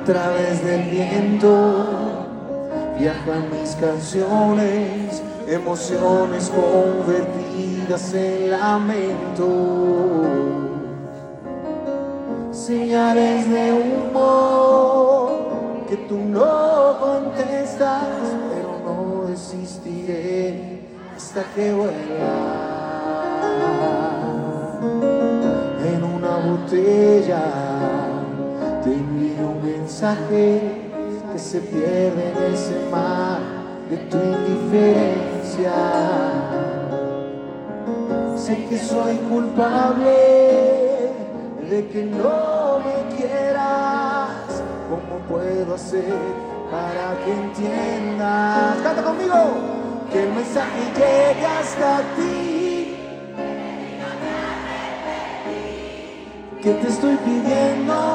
través del viento viajan mis canciones, emociones convertidas en lamento, señales de humor que tú no contestas, pero no desistiré hasta que vuelva en una botella. Te envío un mensaje que se pierde en ese mar de tu indiferencia. Sé que soy culpable de que no me quieras. ¿Cómo puedo hacer para que entiendas? Canta conmigo. Que el mensaje llegue hasta ti, que te estoy pidiendo